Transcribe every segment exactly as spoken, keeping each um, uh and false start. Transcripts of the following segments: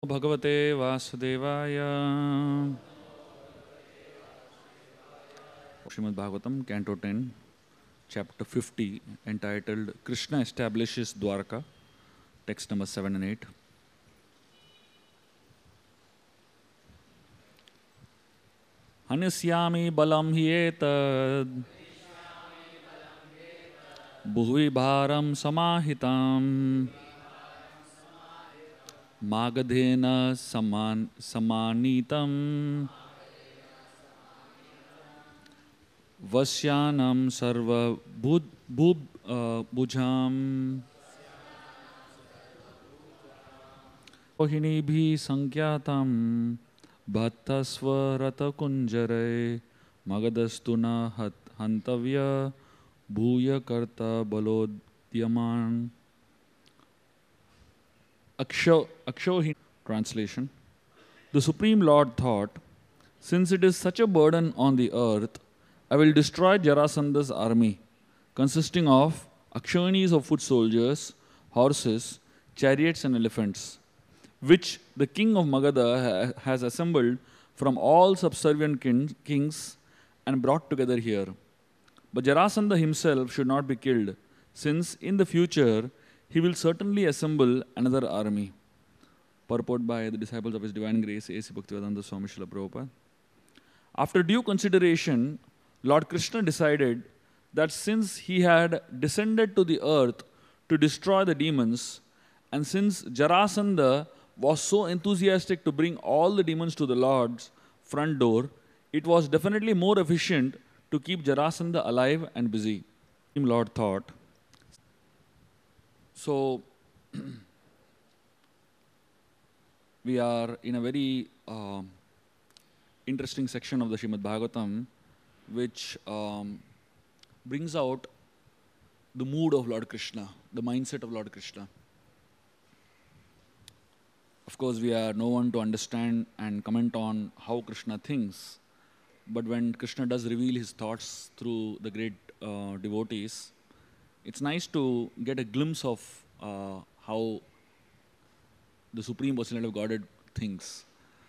Bhagavate Vasudevaya. Srimad Bhagavatam, Canto ten, Chapter fifty, entitled Krishna Establishes Dwarka, text number seven and eight. Hanisyami balam hyetad bhuvi bharam samahitam magadhena saman samanitam Vasyanam sarva bhud bhub uh, bhujam Rohini bhi sankyatam bhattasvarata kunjare magadastuna hat hantavya bhuya karta balodyaman. Aksho, Akshohini translation. The Supreme Lord thought, since it is such a burden on the earth, I will destroy Jarasandha's army, consisting of Akshohinis of foot soldiers, horses, chariots and elephants, which the king of Magadha ha has assembled from all subservient kin kings and brought together here. But Jarasandha himself should not be killed, since in the future he will certainly assemble another army. Purport by the disciples of His Divine Grace, A C Bhaktivedanta Swami Srila Prabhupada. After due consideration, Lord Krishna decided that since he had descended to the earth to destroy the demons, and since Jarasandha was so enthusiastic to bring all the demons to the Lord's front door, it was definitely more efficient to keep Jarasandha alive and busy. Lord thought. So, we are in a very uh, interesting section of the Srimad Bhagavatam, which um, brings out the mood of Lord Krishna, the mindset of Lord Krishna. Of course, we are no one to understand and comment on how Krishna thinks, but when Krishna does reveal his thoughts through the great uh, devotees, it's nice to get a glimpse of uh, how the Supreme Personality of Godhead thinks.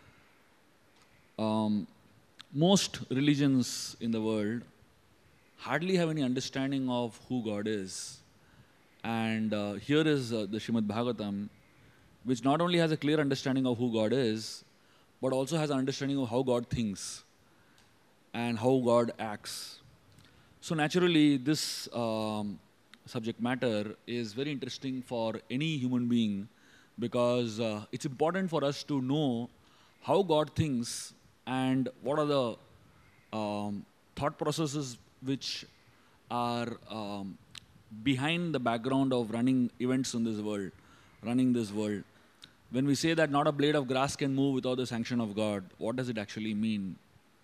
Um, Most religions in the world hardly have any understanding of who God is. And uh, here is uh, the Srimad Bhagavatam, which not only has a clear understanding of who God is, but also has an understanding of how God thinks and how God acts. So naturally, this um, subject matter is very interesting for any human being, because uh, it's important for us to know how God thinks and what are the um, thought processes which are um, behind the background of running events in this world, running this world. When we say that not a blade of grass can move without the sanction of God, what does it actually mean?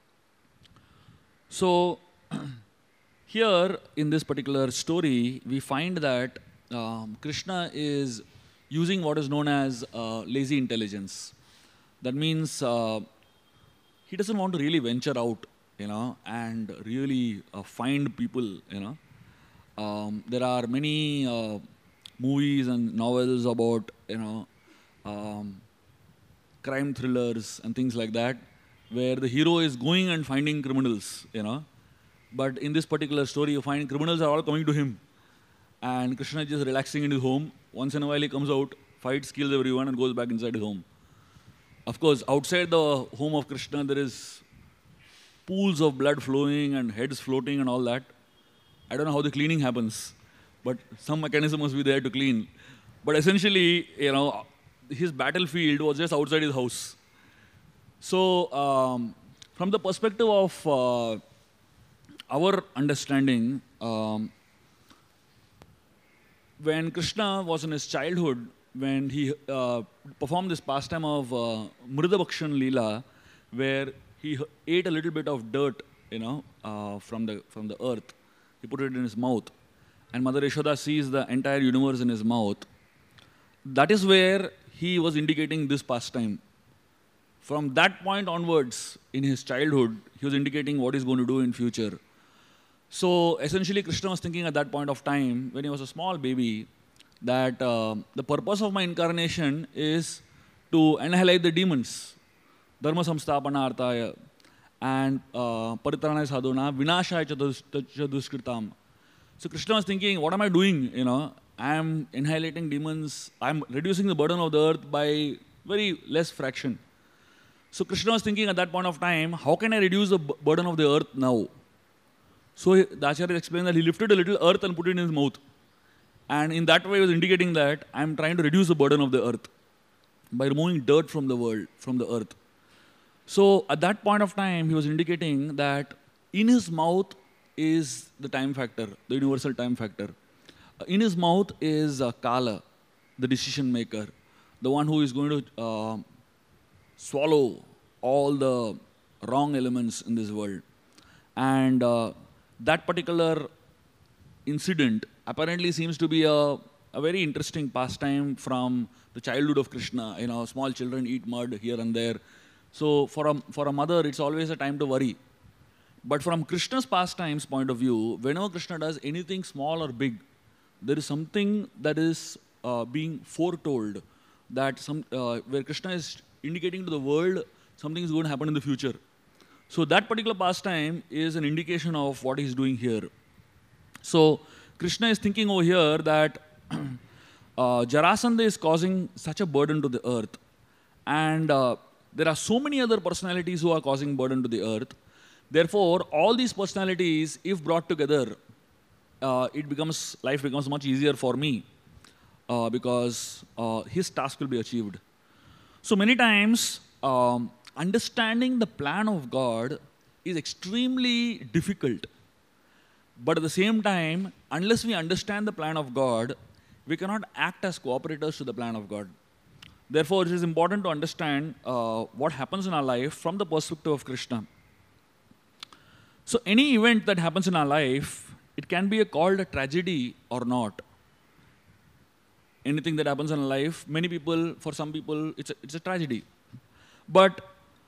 So, here in this particular story, we find that um, Krishna is using what is known as uh, lazy intelligence. That means uh, he doesn't want to really venture out, you know, and really uh, find people, you know. Um, there are many uh, movies and novels about, you know, um, crime thrillers and things like that, where the hero is going and finding criminals, you know. But in this particular story, you find criminals are all coming to him, and Krishna is just relaxing in his home. Once in a while, he comes out, fights, kills everyone, and goes back inside his home. Of course, outside the home of Krishna, there is pools of blood flowing and heads floating and all that. I don't know how the cleaning happens, but some mechanism must be there to clean. But essentially, you know, his battlefield was just outside his house. So, um, from the perspective of uh, our understanding, um, when Krishna was in his childhood, when he uh, performed this pastime of uh, Mridabhakshan Leela, where he ate a little bit of dirt, you know, uh, from the from the earth. He put it in his mouth, and Mother Yashoda sees the entire universe in his mouth. That is where he was indicating this pastime. From that point onwards, in his childhood, he was indicating what he's going to do in future. So essentially, Krishna was thinking at that point of time, when he was a small baby, that uh, the purpose of my incarnation is to annihilate the demons. Dharma samstapana arthaya and uh, paritranaya sadhuna vinashaya cha duskritam. So Krishna was thinking, what am I doing? You know, I am annihilating demons. I am reducing the burden of the earth by very less fraction. So Krishna was thinking at that point of time, how can I reduce the burden of the earth now? So the Acharya explained that he lifted a little earth and put it in his mouth. And in that way he was indicating that I am trying to reduce the burden of the earth by removing dirt from the world, from the earth. So at that point of time, he was indicating that in his mouth is the time factor, the universal time factor. In his mouth is uh, Kala, the decision maker, the one who is going to uh, swallow all the wrong elements in this world. And uh, that particular incident apparently seems to be a, a very interesting pastime from the childhood of Krishna. You know, small children eat mud here and there. So for a, for a mother, it's always a time to worry. But from Krishna's pastimes point of view, whenever Krishna does anything small or big, there is something that is uh, being foretold, that some, uh, where Krishna is indicating to the world something is going to happen in the future. So that particular pastime is an indication of what he's doing here. So Krishna is thinking over here that uh, Jarasandha is causing such a burden to the earth. And uh, there are so many other personalities who are causing burden to the earth. Therefore, all these personalities, if brought together, uh, it becomes, life becomes much easier for me uh, because uh, his task will be achieved. So many times, um, understanding the plan of God is extremely difficult. But at the same time, unless we understand the plan of God, we cannot act as cooperators to the plan of God. Therefore, it is important to understand uh, what happens in our life from the perspective of Krishna. So any event that happens in our life, it can be a called a tragedy or not. Anything that happens in our life, many people, for some people, it's a, it's a tragedy. But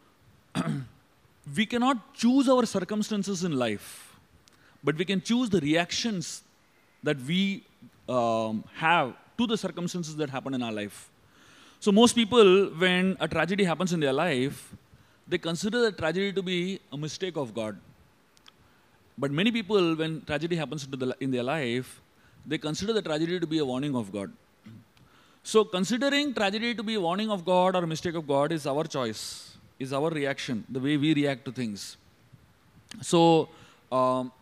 we cannot choose our circumstances in life, but we can choose the reactions that we um, have to the circumstances that happen in our life. So most people, when a tragedy happens in their life, they consider the tragedy to be a mistake of God. But many people, when tragedy happens to the, in their life, they consider the tragedy to be a warning of God. So considering tragedy to be a warning of God or a mistake of God is our choice, is our reaction, the way we react to things. So um,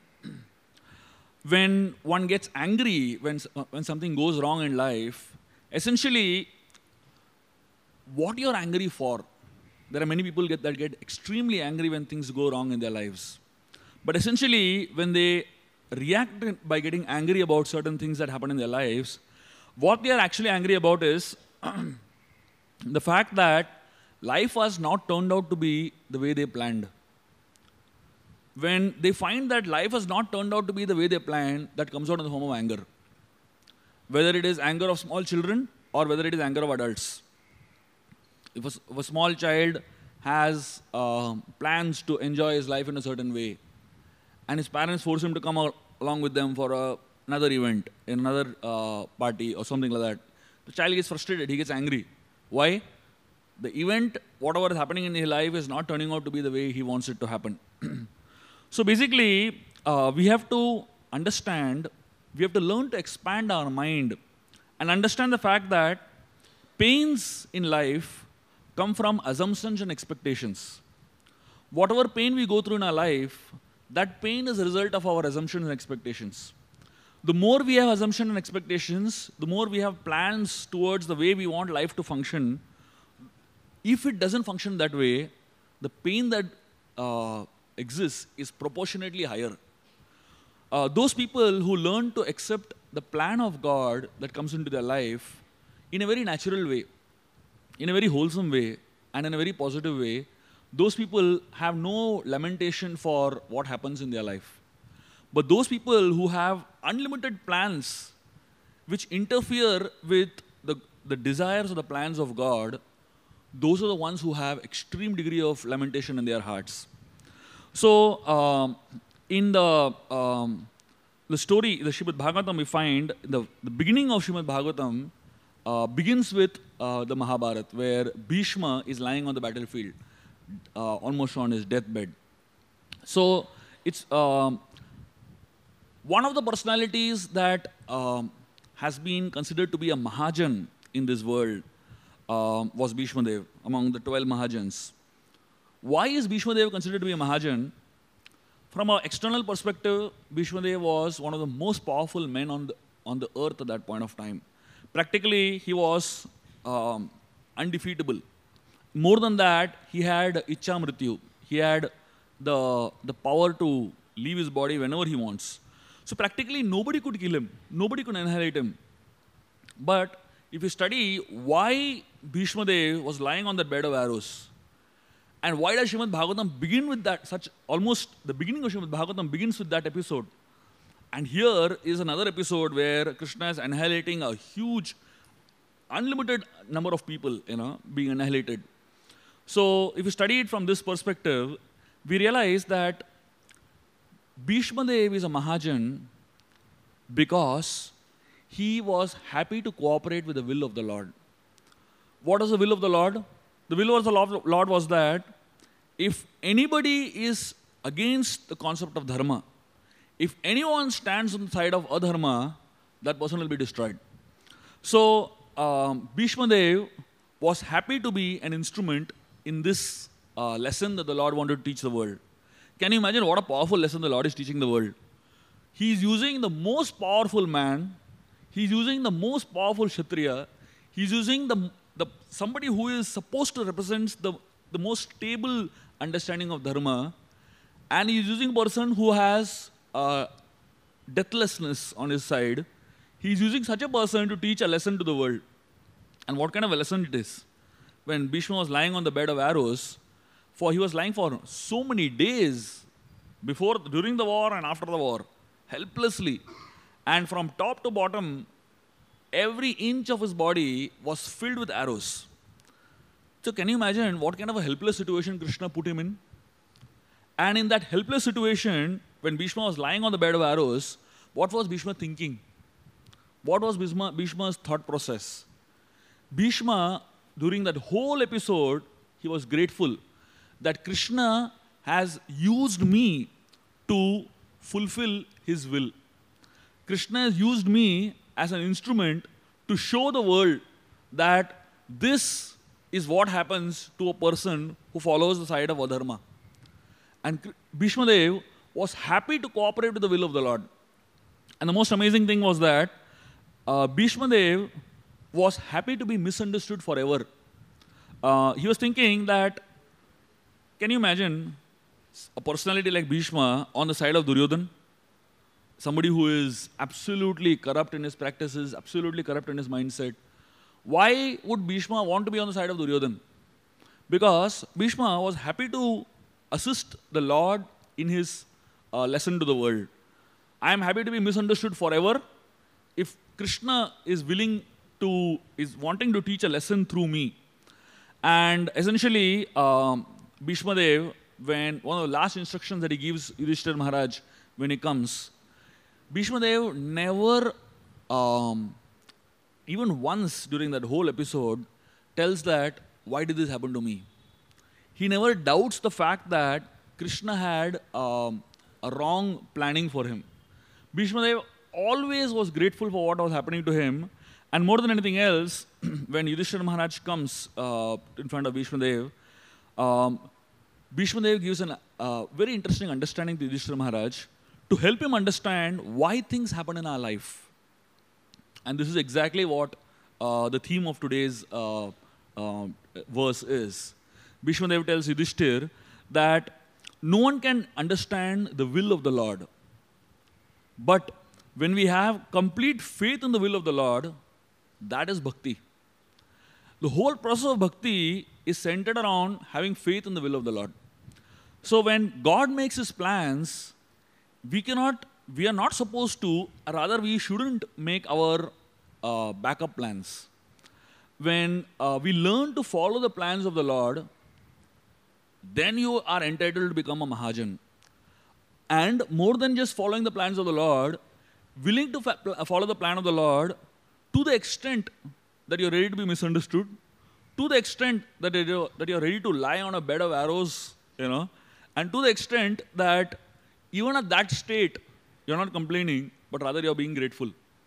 when one gets angry, when, uh, when something goes wrong in life, essentially, what you're angry for. There are many people get, that get extremely angry when things go wrong in their lives. But essentially, when they react by getting angry about certain things that happen in their lives, what they are actually angry about is the fact that life has not turned out to be the way they planned. When they find that life has not turned out to be the way they planned, that comes out in the form of anger. Whether it is anger of small children or whether it is anger of adults. If a, if a small child has uh, plans to enjoy his life in a certain way, and his parents force him to come al along with them for a, another event, in another uh, party or something like that, the child gets frustrated, he gets angry. Why? The event, whatever is happening in his life, is not turning out to be the way he wants it to happen. So basically, uh, we have to understand, we have to learn to expand our mind and understand the fact that pains in life come from assumptions and expectations. Whatever pain we go through in our life, that pain is a result of our assumptions and expectations. The more we have assumptions and expectations, the more we have plans towards the way we want life to function. If it doesn't function that way, the pain that uh, exists is proportionately higher. Uh, those people who learn to accept the plan of God that comes into their life in a very natural way, in a very wholesome way, and in a very positive way, those people have no lamentation for what happens in their life. But those people who have unlimited plans which interfere with the, the desires or the plans of God, those are the ones who have extreme degree of lamentation in their hearts. So, um, in the, um, the story, the Srimad Bhagavatam, we find, the, the beginning of Srimad Bhagavatam, uh, begins with uh, the Mahabharata, where Bhishma is lying on the battlefield, uh, almost on his deathbed. So it's um, one of the personalities that um, has been considered to be a Mahajan in this world um, was Bhishma Dev, among the twelve Mahajans. Why is Bhishma Dev considered to be a Mahajan? From an external perspective, Bhishma Dev was one of the most powerful men on the, on the earth at that point of time. Practically, he was um, undefeatable. More than that, he had Ichcha Mrityu. He had the, the power to leave his body whenever he wants. So practically, nobody could kill him. Nobody could annihilate him. But if you study why Bhishma Dev was lying on that bed of arrows, and why does Srimad Bhagavatam begin with that, such almost the beginning of Srimad Bhagavatam begins with that episode. And here is another episode where Krishna is annihilating a huge, unlimited number of people, you know, being annihilated. So if you study it from this perspective, we realize that Bhishma Dev is a Mahajan because he was happy to cooperate with the will of the Lord. What is the will of the Lord? The will of the Lord was that if anybody is against the concept of dharma, if anyone stands on the side of adharma, that person will be destroyed. So um, Bhishma Dev was happy to be an instrument in this uh, lesson that the Lord wanted to teach the world. Can you imagine what a powerful lesson the Lord is teaching the world? He is using the most powerful man, he is using the most powerful Kshatriya, he is using the, the somebody who is supposed to represent the, the most stable understanding of dharma, and he is using a person who has uh, deathlessness on his side. He is using such a person to teach a lesson to the world. And what kind of a lesson it is? When Bhishma was lying on the bed of arrows, for he was lying for so many days before, during the war and after the war, helplessly. And from top to bottom, every inch of his body was filled with arrows. So can you imagine what kind of a helpless situation Krishna put him in? And in that helpless situation, when Bhishma was lying on the bed of arrows, what was Bhishma thinking? What was Bhishma, Bhishma's thought process? Bhishma, during that whole episode, he was grateful that Krishna has used me to fulfill his will. Krishna has used me as an instrument to show the world that this is what happens to a person who follows the side of adharma. And Bhishma Dev was happy to cooperate with the will of the Lord. And the most amazing thing was that uh, Bhishma Dev was happy to be misunderstood forever. Uh, he was thinking that, can you imagine a personality like Bhishma on the side of Duryodhan? Somebody who is absolutely corrupt in his practices, absolutely corrupt in his mindset. Why would Bhishma want to be on the side of Duryodhan? Because Bhishma was happy to assist the Lord in his uh, lesson to the world. I am happy to be misunderstood forever if Krishna is willing to, is wanting to teach a lesson through me. And essentially, um, Bhishma Dev, when one of the last instructions that he gives Yudhishthira Maharaj when he comes, Bhishma Dev never, um, even once during that whole episode, tells that, why did this happen to me? He never doubts the fact that Krishna had um, a wrong planning for him. Bhishma Dev always was grateful for what was happening to him. And more than anything else, when Yudhishthira Maharaj comes uh, in front of Bhishma Dev, um, Bhishma Dev gives a uh, very interesting understanding to Yudhishthira Maharaj to help him understand why things happen in our life. And this is exactly what uh, the theme of today's uh, uh, verse is. Bhishma Dev tells Yudhishthira that no one can understand the will of the Lord. But when we have complete faith in the will of the Lord, that is bhakti. The whole process of bhakti is centered around having faith in the will of the Lord. So when God makes his plans, we cannot, we are not supposed to, or rather we shouldn't make our uh, backup plans. When uh, we learn to follow the plans of the Lord, then you are entitled to become a Mahajan. And more than just following the plans of the Lord, willing to follow the plan of the Lord to the extent that you're ready to be misunderstood, to the extent that you're, that you're ready to lie on a bed of arrows, you know, and to the extent that even at that state, you're not complaining, but rather you're being grateful.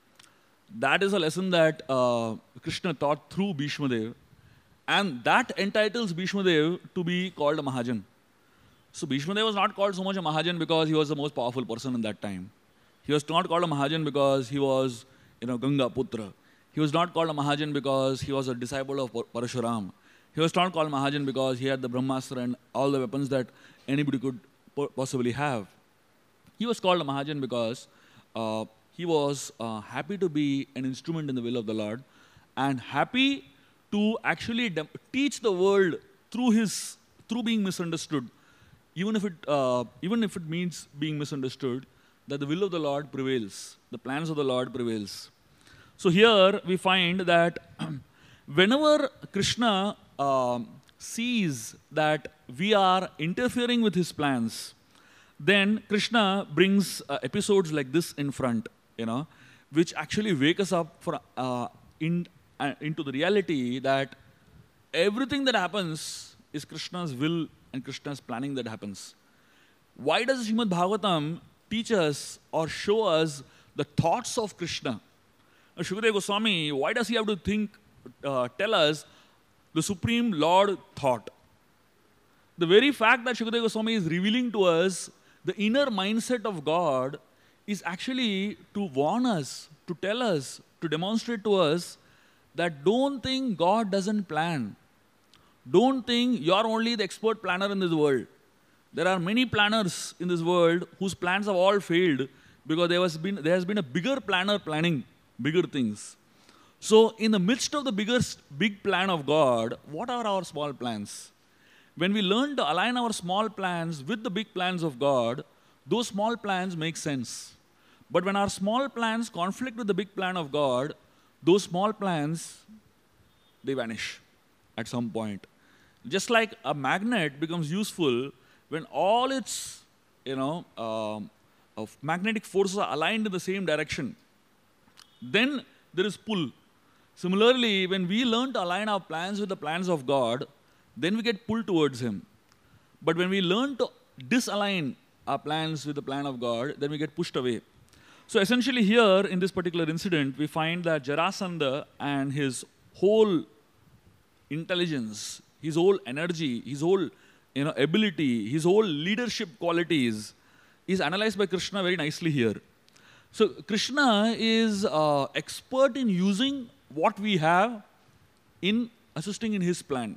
That is a lesson that uh, Krishna taught through Bhishma Dev, and that entitles Bhishma Dev to be called a Mahajan. So Bhishma Dev was not called so much a Mahajan because he was the most powerful person in that time. He was not called a Mahajan because he was, you know, Ganga Putra. He was not called a Mahajan because he was a disciple of Parashuram. He was not called Mahajan because he had the Brahmastra and all the weapons that anybody could possibly have. He was called a Mahajan because uh, he was uh, happy to be an instrument in the will of the Lord and happy to actually teach the world through his through being misunderstood, even if it uh, even if it means being misunderstood, that the will of the Lord prevails, the plans of the Lord prevails. So here we find that whenever Krishna uh, sees that we are interfering with his plans, then Krishna brings uh, episodes like this in front, you know, which actually wake us up for, uh, in, uh, into the reality that everything that happens is Krishna's will and Krishna's planning that happens. Why does Srimad Bhagavatam teach us or show us the thoughts of Krishna? Now, Shukadeva Goswami, why does he have to think, uh, tell us the Supreme Lord thought? The very fact that Shukadeva Goswami is revealing to us the inner mindset of God is actually to warn us, to tell us, to demonstrate to us that don't think God doesn't plan. Don't think you're only the expert planner in this world. There are many planners in this world whose plans have all failed because there has been, there has been a bigger planner planning bigger things. So in the midst of the biggest big plan of God, what are our small plans? When we learn to align our small plans with the big plans of God, those small plans make sense. But when our small plans conflict with the big plan of God, those small plans, they vanish at some point. Just like a magnet becomes useful when all its, you know, um, of magnetic forces are aligned in the same direction, then there is pull. Similarly, when we learn to align our plans with the plans of God, then we get pulled towards him. But when we learn to disalign our plans with the plan of God, then we get pushed away. So essentially here, in this particular incident, we find that Jarasandha and his whole intelligence, his whole energy, his whole, you know, ability, his whole leadership qualities is analyzed by Krishna very nicely here. So Krishna is uh, expert in using what we have in assisting in his plan.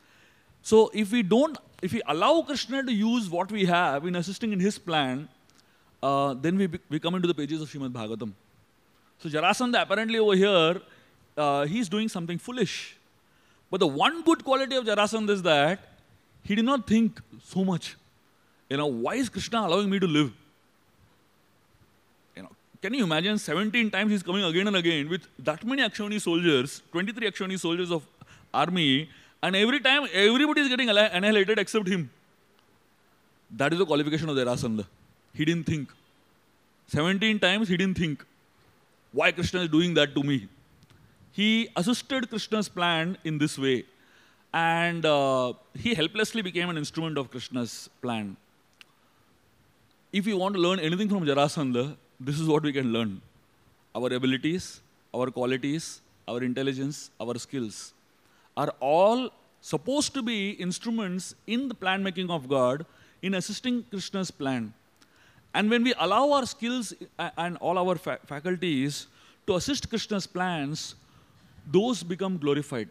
So if we don't, if we allow Krishna to use what we have in assisting in his plan, uh, then we, we come into the pages of Srimad Bhagavatam. So Jarasandha apparently over here, uh, he's doing something foolish. But the one good quality of Jarasandha is that he did not think so much. You know, why is Krishna allowing me to live? You know, can you imagine seventeen times he's coming again and again with that many Akshoni soldiers, twenty-three Akshoni soldiers of army, and every time everybody is getting annihilated except him. That is the qualification of Jarasandha. He didn't think. seventeen times he didn't think. Why Krishna is doing that to me? He assisted Krishna's plan in this way. And uh, he helplessly became an instrument of Krishna's plan. If you want to learn anything from Jarasandha, this is what we can learn. Our abilities, our qualities, our intelligence, our skills are all supposed to be instruments in the plan making of God in assisting Krishna's plan. And when we allow our skills and all our fa faculties to assist Krishna's plans, those become glorified.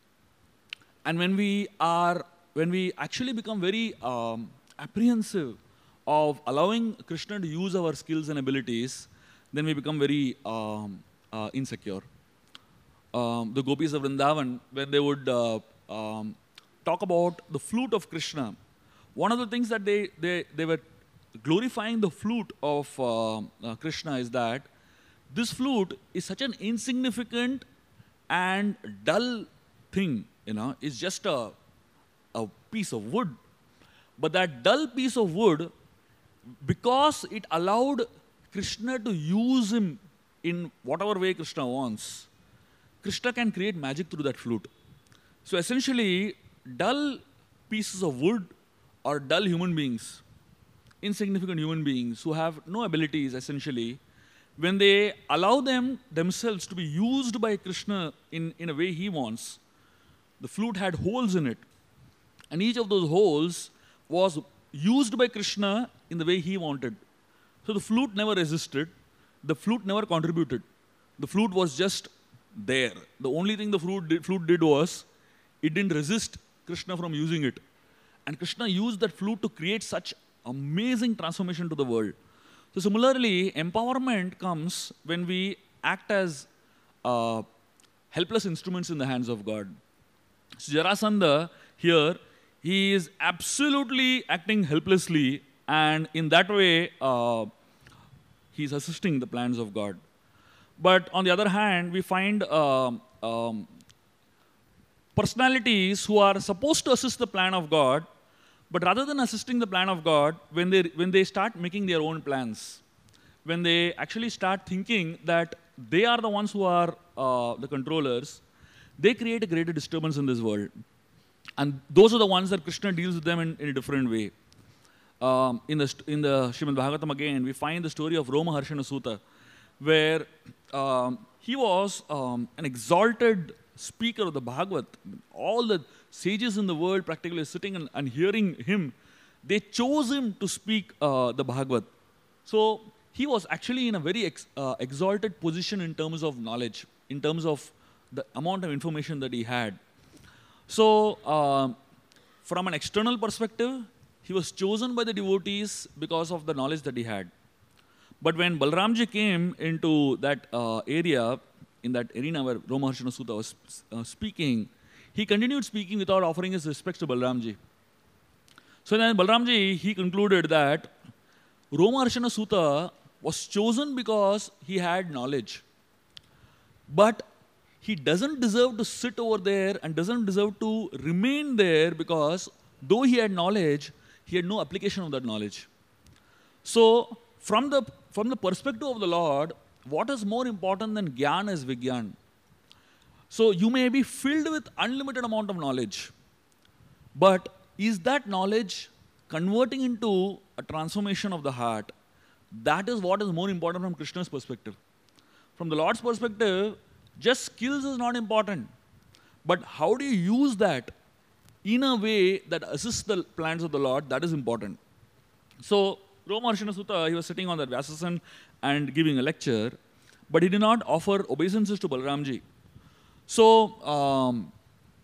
And when we are, when we actually become very um, apprehensive of allowing Krishna to use our skills and abilities, then we become very um, uh, insecure. Um, the gopis of Vrindavan, when they would uh, um, talk about the flute of Krishna, one of the things that they, they, they were glorifying the flute of uh, uh, Krishna is that this flute is such an insignificant and dull thing, you know, it's just a, a piece of wood. But that dull piece of wood, because it allowed Krishna to use him in whatever way Krishna wants, Krishna can create magic through that flute. So essentially, dull pieces of wood or dull human beings, insignificant human beings who have no abilities essentially, when they allow them themselves to be used by Krishna in, in a way he wants, the flute had holes in it. And each of those holes was used by Krishna in the way he wanted. So the flute never resisted. The flute never contributed. The flute was just there. The only thing the flute did, flute did was, it didn't resist Krishna from using it. And Krishna used that flute to create such amazing transformation to the world. So similarly, empowerment comes when we act as uh, helpless instruments in the hands of God. So Jarasandha here, he is absolutely acting helplessly, and in that way, uh, he's assisting the plans of God. But on the other hand, we find uh, um, personalities who are supposed to assist the plan of God, but rather than assisting the plan of God, when they, when they start making their own plans, when they actually start thinking that they are the ones who are uh, the controllers, they create a greater disturbance in this world. And those are the ones that Krishna deals with them in, in a different way. Um, in the, in the Srimad Bhagavatam again, we find the story of Romaharshana Suta, where um, he was um, an exalted speaker of the Bhagavat. All the sages in the world practically sitting and, and hearing him, they chose him to speak uh, the Bhagavat. So he was actually in a very ex, uh, exalted position in terms of knowledge, in terms of the amount of information that he had. So uh, from an external perspective, he was chosen by the devotees because of the knowledge that he had. But when Balramji came into that uh, area, in that arena where Romaharshana Suta was uh, speaking, he continued speaking without offering his respects to Balramji. So then Balramji, he concluded that Romaharshana Suta was chosen because he had knowledge. But he doesn't deserve to sit over there and doesn't deserve to remain there because though he had knowledge, he had no application of that knowledge. So from the, from the perspective of the Lord, what is more important than Gyan is Vigyan. So you may be filled with unlimited amount of knowledge, but is that knowledge converting into a transformation of the heart? That is what is more important from Krishna's perspective. From the Lord's perspective, just skills is not important, but how do you use that in a way that assists the plans of the Lord, that is important. So Romaharshana Suta, he was sitting on that Vyasasan and giving a lecture, but he did not offer obeisances to Balramji. So um,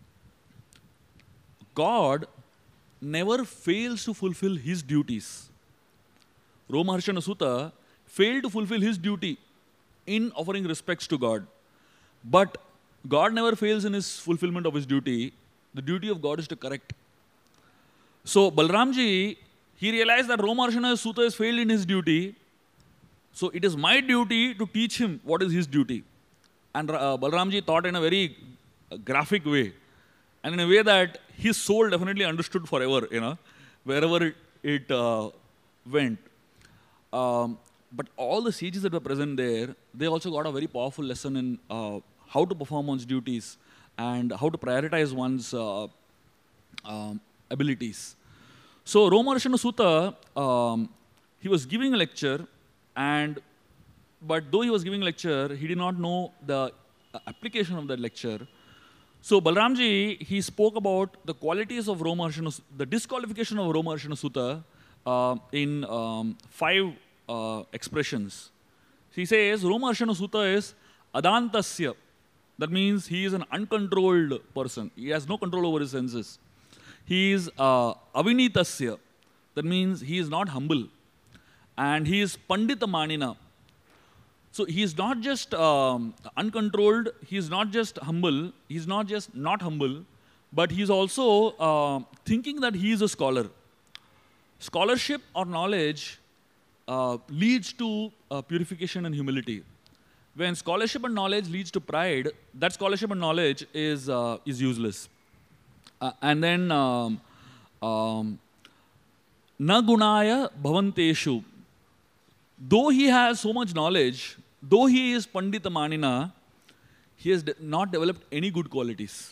God never fails to fulfill his duties. Romaharshana Suta failed to fulfill his duty in offering respects to God. But God never fails in his fulfillment of his duty. The duty of God is to correct. So Balramji, he realized that Romaharshana Suta has failed in his duty. So it is my duty to teach him what is his duty. And uh, Balramji thought in a very uh, graphic way. And in a way that his soul definitely understood forever, you know, wherever it, it uh, went. Um, but all the sages that were present there, they also got a very powerful lesson in uh, how to perform one's duties and how to prioritize one's uh, um, abilities. So Romaharshana Suta, um, he was giving a lecture, and but though he was giving a lecture, he did not know the uh, application of that lecture. So Balramji, he spoke about the qualities of Romaharshana, the disqualification of Romaharshana Suta uh, in um, five uh, expressions. He says Romaharshana Suta is adantasya. That means he is an uncontrolled person. He has no control over his senses. He is uh, avinitasya. That means he is not humble. And he is pandita manina. So he is not just um, uncontrolled, he is not just humble, he is not just not humble, but he is also uh, thinking that he is a scholar. Scholarship or knowledge uh, leads to uh, purification and humility. When scholarship and knowledge leads to pride, that scholarship and knowledge is, uh, is useless. Uh, and then, um, um, na gunaya bhavanteshu. Though he has so much knowledge, though he is Pandita Manina, he has de not developed any good qualities.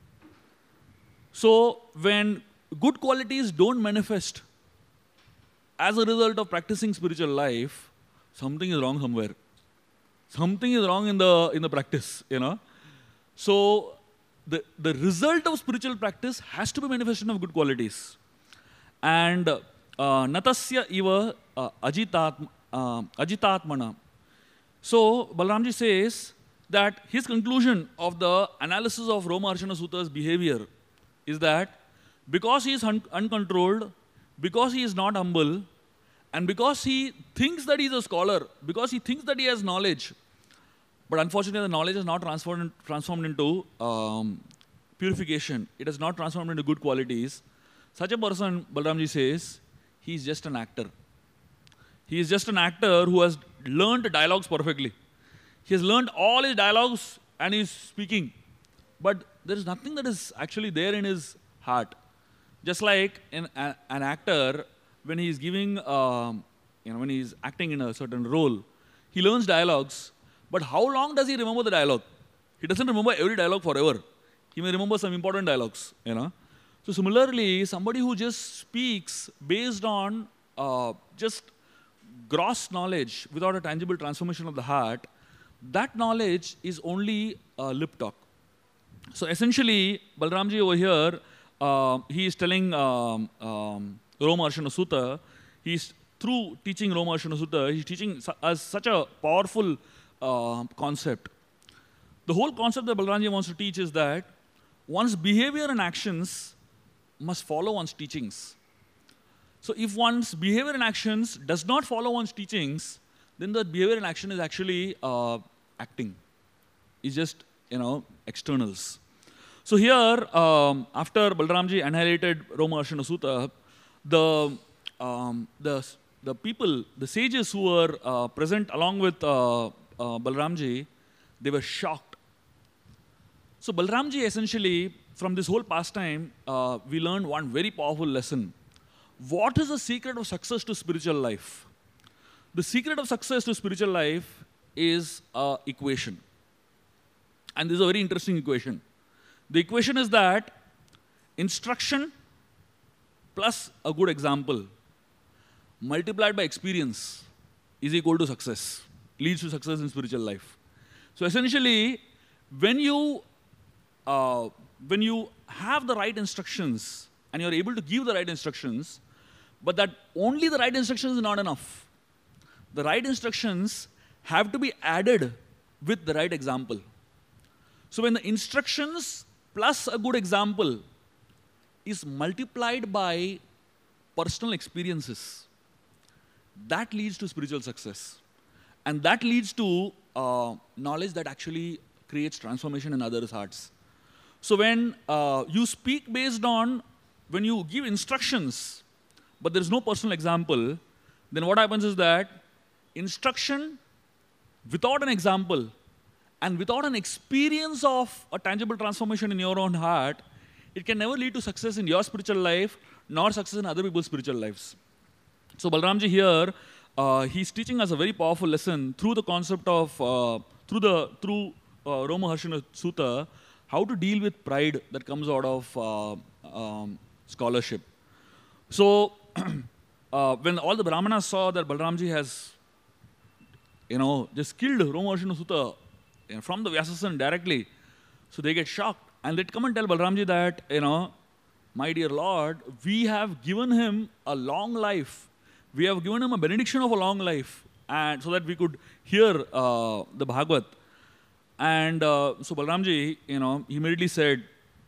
So when good qualities don't manifest as a result of practicing spiritual life, something is wrong somewhere. Something is wrong in the in the practice, you know. So the the result of spiritual practice has to be manifestation of good qualities. And uh, natasya iva uh, ajitatma, uh, ajitatmana. So Balaramji says that his conclusion of the analysis of Romaharshana Suta's behavior is that because he is un uncontrolled, because he is not humble, and because he thinks that he is a scholar, because he thinks that he has knowledge, but unfortunately the knowledge is not transformed, transformed into um, purification. It is not transformed into good qualities. Such a person, Balaramji says, he is just an actor. He is just an actor who has learned dialogues perfectly. He has learned all his dialogues and he is speaking. But there is nothing that is actually there in his heart. Just like in a, an actor, when he is giving, um, you know, when he is acting in a certain role, he learns dialogues, but how long does he remember the dialogue? He doesn't remember every dialogue forever. He may remember some important dialogues, you know. So similarly, somebody who just speaks based on uh, just gross knowledge without a tangible transformation of the heart, that knowledge is only uh, lip talk. So essentially, Balaramji over here, uh, he is telling um, um, Romaharshana Sutta, he's through teaching Romaharshana Sutta, he's teaching su us such a powerful uh, concept. The whole concept that Balaramji wants to teach is that one's behavior and actions must follow one's teachings. So if one's behavior and actions does not follow one's teachings, then the behavior and action is actually uh, acting. It's just, you know, externals. So here, um, after Balaramji annihilated Romaharshana Sutta, the, um, the, the people, the sages who were uh, present along with uh, uh, Balaramji, they were shocked. So Balaramji essentially, from this whole pastime, uh, we learned one very powerful lesson. What is the secret of success to spiritual life? The secret of success to spiritual life is an equation. And this is a very interesting equation. The equation is that instruction plus a good example multiplied by experience is equal to success, leads to success in spiritual life. So essentially, when you, uh, when you have the right instructions and you're able to give the right instructions, but that only the right instructions is not enough. The right instructions have to be added with the right example. So when the instructions plus a good example is multiplied by personal experiences, that leads to spiritual success. And that leads to uh, knowledge that actually creates transformation in others' hearts. So when uh, you speak based on, when you give instructions, but there is no personal example, then what happens is that instruction without an example and without an experience of a tangible transformation in your own heart, it can never lead to success in your spiritual life, nor success in other people's spiritual lives. So Balaramji here, uh, he's teaching us a very powerful lesson through the concept of, uh, through the, through uh, Romaharshana Sutta, how to deal with pride that comes out of uh, um, scholarship. So, uh, when all the Brahmanas saw that Balaramji has, you know, just killed Romaharshana Sutta, you know, from the Vyasasana directly, so they get shocked. And they come and tell Balaramji that, you know, my dear Lord, we have given him a long life. We have given him a benediction of a long life, and so that we could hear uh, the Bhagavad. And uh, so Balaramji, you know, immediately said,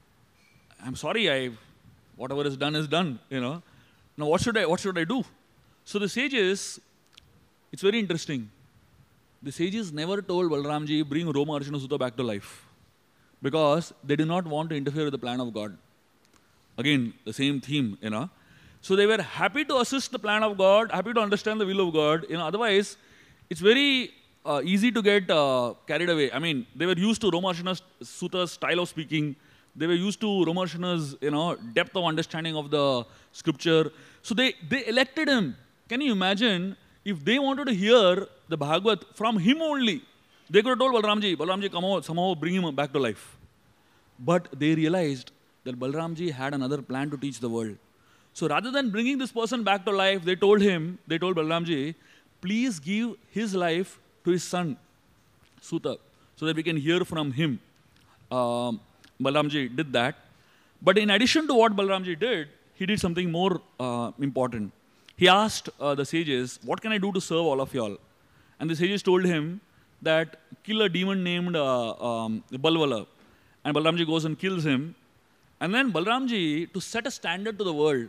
I'm sorry, I, whatever is done is done, you know. Now what should I, what should I do? So the sages, it's very interesting. The sages never told Balaramji, bring Romaharshana Sutta back to life, because they did not want to interfere with the plan of God. Again, the same theme, you know. So they were happy to assist the plan of God, happy to understand the will of God. You know, otherwise, it's very uh, easy to get uh, carried away. I mean, they were used to Romaharshana Sutta's style of speaking. They were used to Romaharshana's, you know, depth of understanding of the scripture. So they, they elected him. Can you imagine if they wanted to hear the Bhagavad from him only? They could have told Balramji, Balramji, come out, somehow bring him back to life. But they realized that Balramji had another plan to teach the world. So rather than bringing this person back to life, they told him, they told Balramji, please give his life to his son, Suta, so that we can hear from him. Um, Balramji did that. But in addition to what Balramji did, he did something more uh, important. He asked uh, the sages, what can I do to serve all of y'all? And the sages told him that kill a demon named uh, um, Balvala. And Balramji goes and kills him. And then Balramji, to set a standard to the world,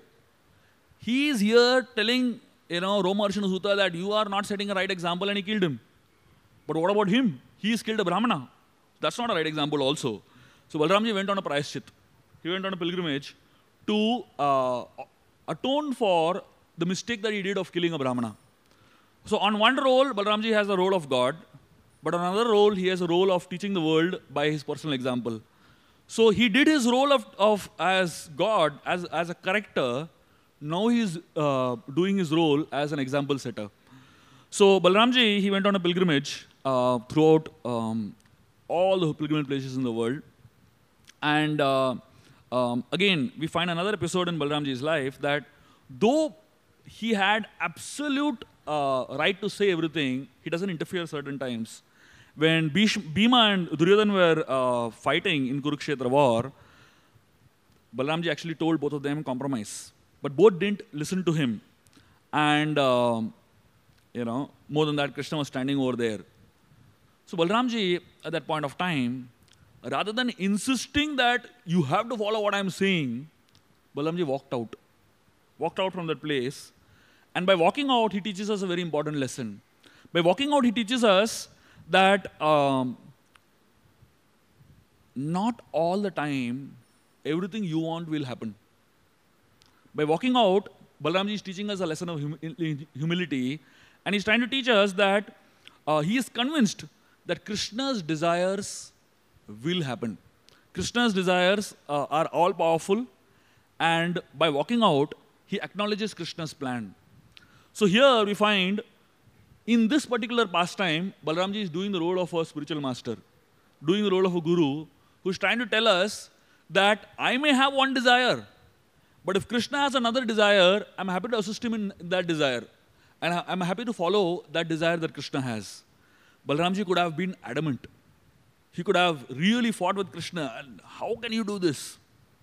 he is here telling, you know, Romaharshana Sutta that you are not setting a right example, and he killed him. But what about him? He has killed a Brahmana. That's not a right example also. So Balramji went on a prayashchit. He went on a pilgrimage to uh, atone for the mistake that he did of killing a Brahmana. So on one role, Balramji has the role of God. But on another role, he has a role of teaching the world by his personal example. So he did his role of, of as God, as, as a character. Now he's uh, doing his role as an example setter. So Balramji, he went on a pilgrimage uh, throughout um, all the pilgrimage places in the world. And uh, um, again, we find another episode in Balramji's life that though he had absolute uh, right to say everything, he doesn't interfere certain times. When Bhima and Duryodhana were uh, fighting in Kurukshetra war, Balramji actually told both of them compromise. But both didn't listen to him. And, uh, you know, more than that, Krishna was standing over there. So Balramji, at that point of time, rather than insisting that you have to follow what I'm saying, Balramji walked out. Walked out from that place. And by walking out, he teaches us a very important lesson. By walking out, he teaches us that um, not all the time, everything you want will happen. By walking out, Balramji is teaching us a lesson of hum humility, and he's trying to teach us that uh, he is convinced that Krishna's desires will happen. Krishna's desires uh, are all powerful, and by walking out, he acknowledges Krishna's plan. So here we find, in this particular pastime, Balramji is doing the role of a spiritual master, doing the role of a guru, who's trying to tell us that I may have one desire, but if Krishna has another desire, I'm happy to assist him in that desire. And I'm happy to follow that desire that Krishna has. Balramji could have been adamant. He could have really fought with Krishna. And how can you do this?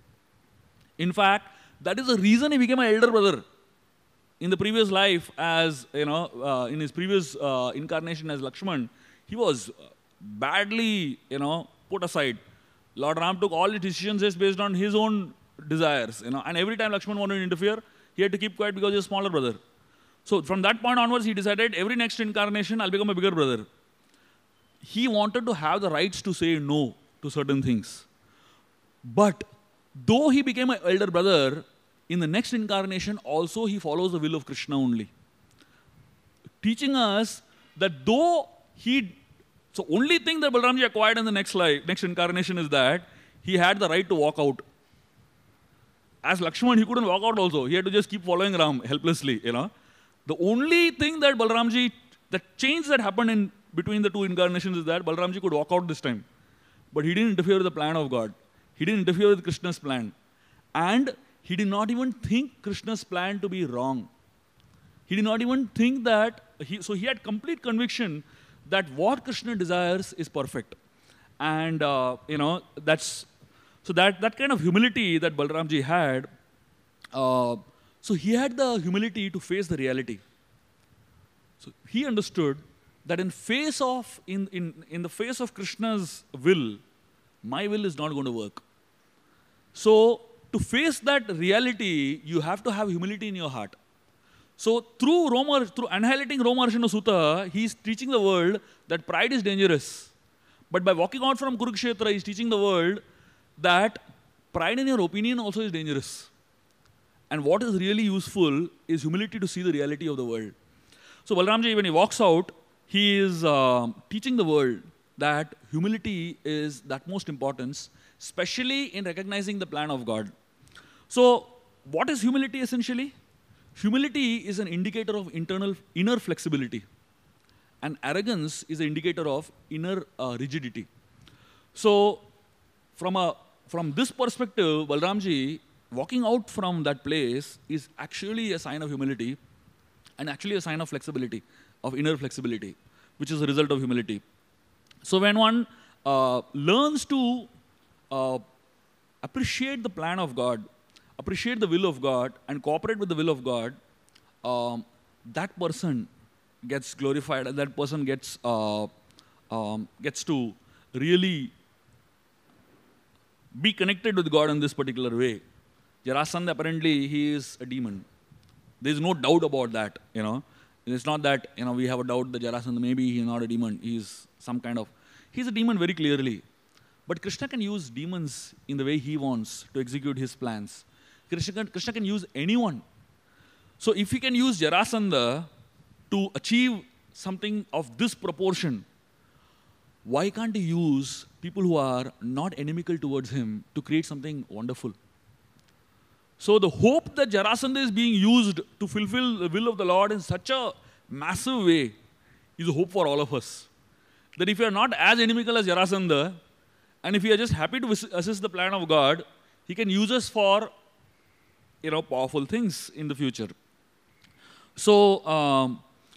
In fact, that is the reason he became an elder brother. In the previous life, as you know, uh, in his previous uh, incarnation as Lakshman, he was badly, you know, put aside. Lord Ram took all the decisions based on his own desires, you know, and every time Lakshman wanted to interfere, he had to keep quiet because he was a smaller brother. So from that point onwards, he decided every next incarnation, I'll become a bigger brother. He wanted to have the rights to say no to certain things. But though he became an elder brother, in the next incarnation, also he follows the will of Krishna only. Teaching us that though he, so only thing that Balramji acquired in the next life, next incarnation is that he had the right to walk out. As Lakshman, he couldn't walk out also. He had to just keep following Ram helplessly, you know. The only thing that Balramji, the change that happened in between the two incarnations is that Balramji could walk out this time. But he didn't interfere with the plan of God. He didn't interfere with Krishna's plan. And he did not even think Krishna's plan to be wrong. He did not even think that, he, so he had complete conviction that what Krishna desires is perfect. And, uh, you know, that's, so that, that kind of humility that Balramji had, uh, so he had the humility to face the reality. So he understood that in face of, in, in, in the face of Krishna's will, my will is not going to work. So to face that reality, you have to have humility in your heart. So through Roma, through annihilating Romaharshana Sutta, he is teaching the world that pride is dangerous. But by walking out from Kurukshetra, he is teaching the world that pride in your opinion also is dangerous. And what is really useful is humility to see the reality of the world. So Balramji, when he walks out, he is uh, teaching the world that humility is that most importance, especially in recognizing the plan of God. So what is humility essentially? Humility is an indicator of internal, inner flexibility. and arrogance is an indicator of inner uh, rigidity. So, from, a, from this perspective, Balramji, walking out from that place is actually a sign of humility and actually a sign of flexibility, of inner flexibility, which is a result of humility. So, when one uh, learns to uh, appreciate the plan of God, appreciate the will of God, and cooperate with the will of God, um, that person gets glorified, and that person gets uh, um, gets to really be connected with God in this particular way. Jarasandha, apparently, he is a demon. There is no doubt about that. You know, it's not that you know we have a doubt that Jarasandha maybe he is not a demon. He is some kind of he's a demon very clearly. But Krishna can use demons in the way he wants to execute his plans. Krishna can, Krishna can use anyone. So if he can use Jarasandha to achieve something of this proportion, why can't he use people who are not inimical towards him to create something wonderful? So the hope that Jarasandha is being used to fulfill the will of the Lord in such a massive way is a hope for all of us. That if you are not as inimical as Jarasandha, and if we are just happy to assist the plan of God, he can use us for you know, powerful things in the future. So, um,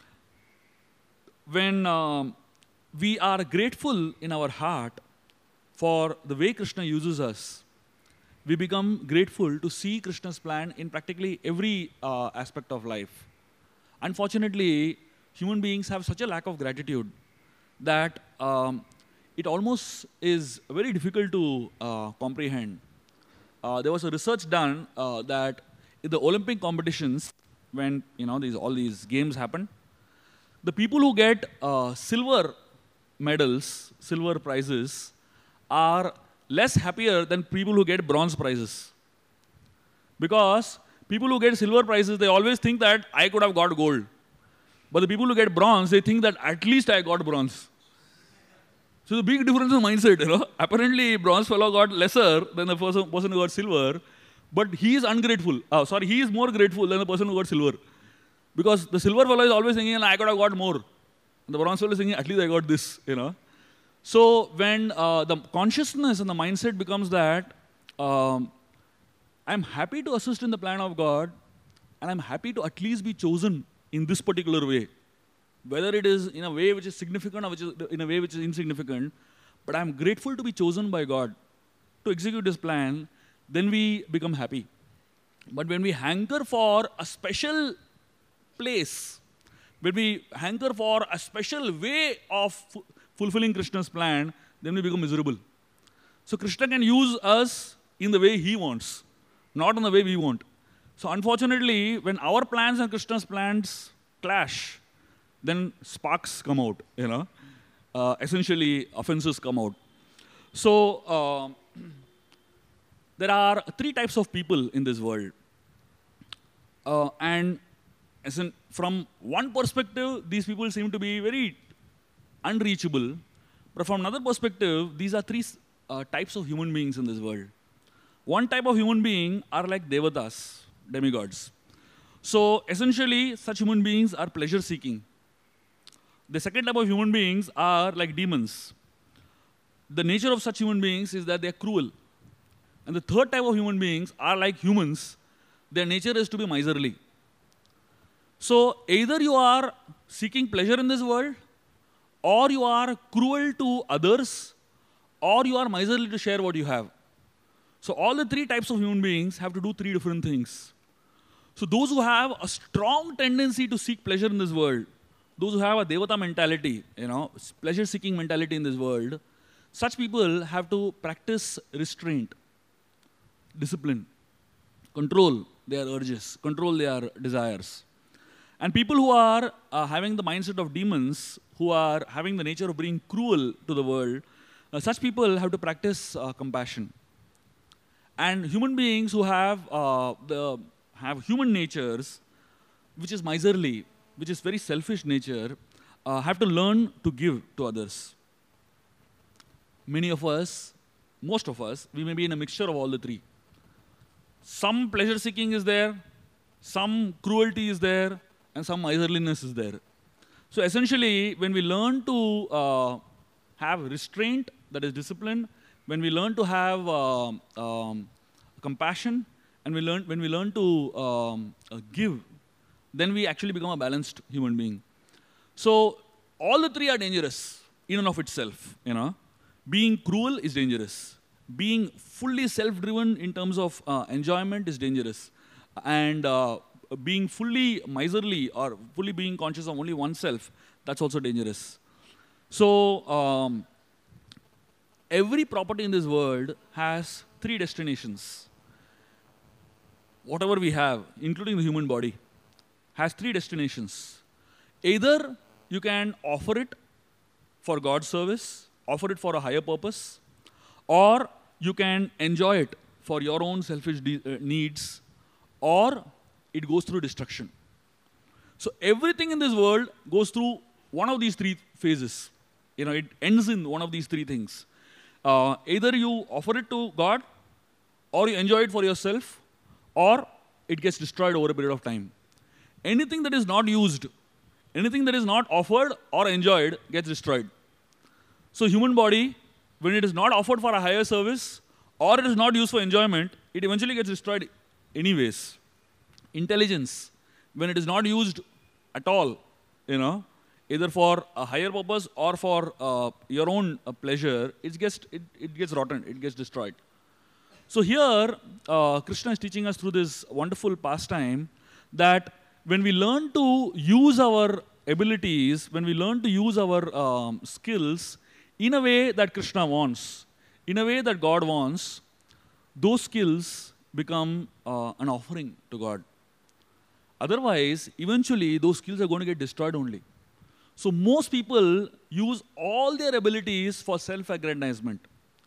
when um, we are grateful in our heart for the way Krishna uses us, we become grateful to see Krishna's plan in practically every uh, aspect of life. Unfortunately, human beings have such a lack of gratitude that um, it almost is very difficult to uh, comprehend. Uh, there was a research done uh, that in the Olympic competitions, when you know these all these games happen, the people who get uh, silver medals, silver prizes, are less happier than people who get bronze prizes. Because people who get silver prizes, they always think that I could have got gold. But the people who get bronze, they think that at least I got bronze. So the big difference in mindset, you know. Apparently, bronze fellow got lesser than the person, person who got silver, but he is ungrateful. Oh, sorry, he is more grateful than the person who got silver. Because the silver fellow is always thinking, I could have got more. And the bronze fellow is thinking, at least I got this, you know. So when uh, the consciousness and the mindset becomes that, um, I'm happy to assist in the plan of God, and I'm happy to at least be chosen in this particular way. Whether it is in a way which is significant or which is in a way which is insignificant, but I'm grateful to be chosen by God to execute His plan, then we become happy. But when we hanker for a special place, when we hanker for a special way of fulfilling Krishna's plan, then we become miserable. So Krishna can use us in the way He wants, not in the way we want. So unfortunately, when our plans and Krishna's plans clash, then sparks come out, you know. Uh, essentially, offenses come out. So, uh, there are three types of people in this world. Uh, and as in, from one perspective, these people seem to be very unreachable. But from another perspective, these are three uh, types of human beings in this world. One type of human being are like devatas, demigods. So, essentially, such human beings are pleasure-seeking. The second type of human beings are like demons. The nature of such human beings is that they are cruel. And the third type of human beings are like humans. Their nature is to be miserly. So either you are seeking pleasure in this world, or you are cruel to others, or you are miserly to share what you have. So all the three types of human beings have to do three different things. So those who have a strong tendency to seek pleasure in this world, those who have a devata mentality, you know, pleasure-seeking mentality in this world, such people have to practice restraint, discipline, control their urges, control their desires. And people who are uh, having the mindset of demons, who are having the nature of being cruel to the world, uh, such people have to practice uh, compassion. And human beings who have, uh, the, have human natures, which is miserly, which is very selfish nature, uh, have to learn to give to others. Many of us, most of us, we may be in a mixture of all the three. Some pleasure-seeking is there, some cruelty is there, and some miserliness is there. So essentially, when we learn to uh, have restraint, that is discipline, when we learn to have uh, um, compassion, and we learn, when we learn to um, uh, give, then we actually become a balanced human being. So all the three are dangerous in and of itself. You know, being cruel is dangerous. Being fully self-driven in terms of uh, enjoyment is dangerous, and uh, being fully miserly or fully being conscious of only oneself, that's also dangerous. So um, every property in this world has three destinations. Whatever we have, including the human body, has three destinations. Either you can offer it for God's service, offer it for a higher purpose, or you can enjoy it for your own selfish uh, needs, or it goes through destruction. So everything in this world goes through one of these three phases. You know, it ends in one of these three things. Uh, either you offer it to God, or you enjoy it for yourself, or it gets destroyed over a period of time. Anything that is not used, anything that is not offered or enjoyed gets destroyed. So human body, when it is not offered for a higher service, or it is not used for enjoyment, it eventually gets destroyed anyways. Intelligence, when it is not used at all, you know, either for a higher purpose or for uh, your own uh, pleasure, it gets, it, it gets rotten, it gets destroyed. So here, uh, Krishna is teaching us through this wonderful pastime that when we learn to use our abilities, when we learn to use our um, skills in a way that Krishna wants, in a way that God wants, those skills become uh, an offering to God. Otherwise, eventually, those skills are going to get destroyed only. So most people use all their abilities for self-aggrandizement,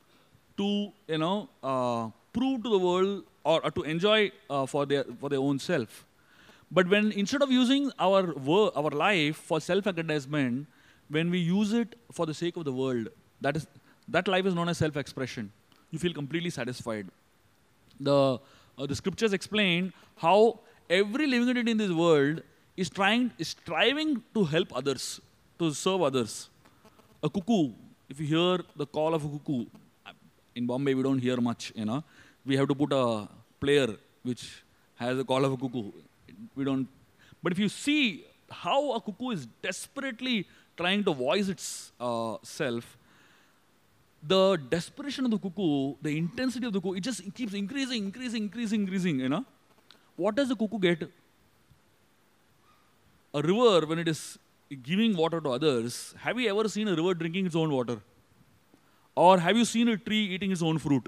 to, you know, uh, prove to the world, or, or to enjoy uh, for, their, for their own self. But when, instead of using our, work, our life for self-aggrandizement, when we use it for the sake of the world, that, is, that life is known as self-expression. You feel completely satisfied. The, uh, the scriptures explain how every living entity in this world is trying, is striving to help others, to serve others. A cuckoo, if you hear the call of a cuckoo, in Bombay we don't hear much, you know. We have to put a player which has the call of a cuckoo. We don't. But if you see how a cuckoo is desperately trying to voice its uh, self, the desperation of the cuckoo, the intensity of the cuckoo, it just keeps increasing, increasing, increasing, increasing, you know. What does the cuckoo get? A river, when it is giving water to others, have you ever seen a river drinking its own water? Or have you seen a tree eating its own fruit?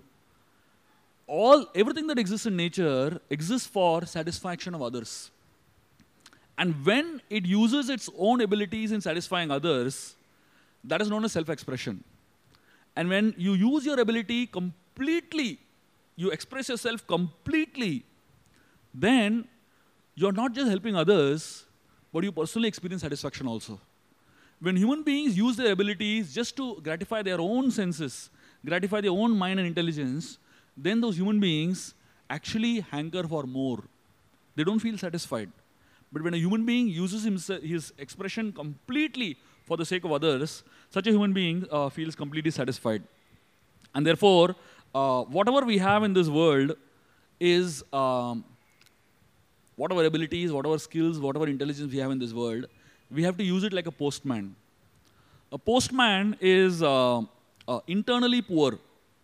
All, everything that exists in nature exists for satisfaction of others. And when it uses its own abilities in satisfying others, that is known as self-expression. And when you use your ability completely, you express yourself completely, then you're not just helping others, but you personally experience satisfaction also. When human beings use their abilities just to gratify their own senses, gratify their own mind and intelligence, then those human beings actually hanker for more. They don't feel satisfied. But when a human being uses himself, his expression completely for the sake of others, such a human being uh, feels completely satisfied. And therefore, uh, whatever we have in this world is, um, whatever abilities, whatever skills, whatever intelligence we have in this world, we have to use it like a postman. A postman is uh, uh, internally poor,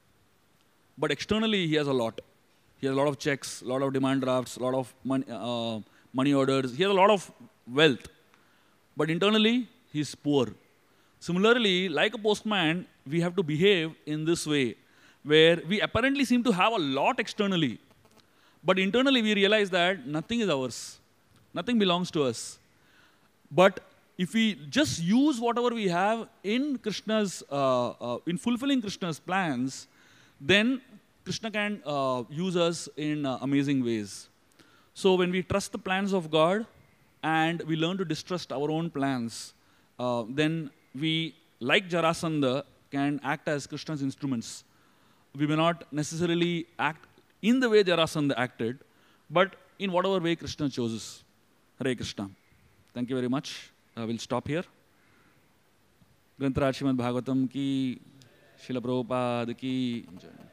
but externally he has a lot. He has a lot of checks, a lot of demand drafts, a lot of money, uh, money orders. He has a lot of wealth, but internally he's poor. Similarly, like a postman, we have to behave in this way, where we apparently seem to have a lot externally, but internally we realize that nothing is ours. Nothing belongs to us. But if we just use whatever we have in Krishna's, uh, uh, in fulfilling Krishna's plans, then Krishna can uh, use us in uh, amazing ways. So when we trust the plans of God and we learn to distrust our own plans, uh, then we, like Jarasandha, can act as Krishna's instruments. We may not necessarily act in the way Jarasandha acted, but in whatever way Krishna chooses. Hare Krishna. Thank you very much. uh, we'll stop here. Grantaraj Srimad Bhagavatam ki, Srila Prabhupada ki.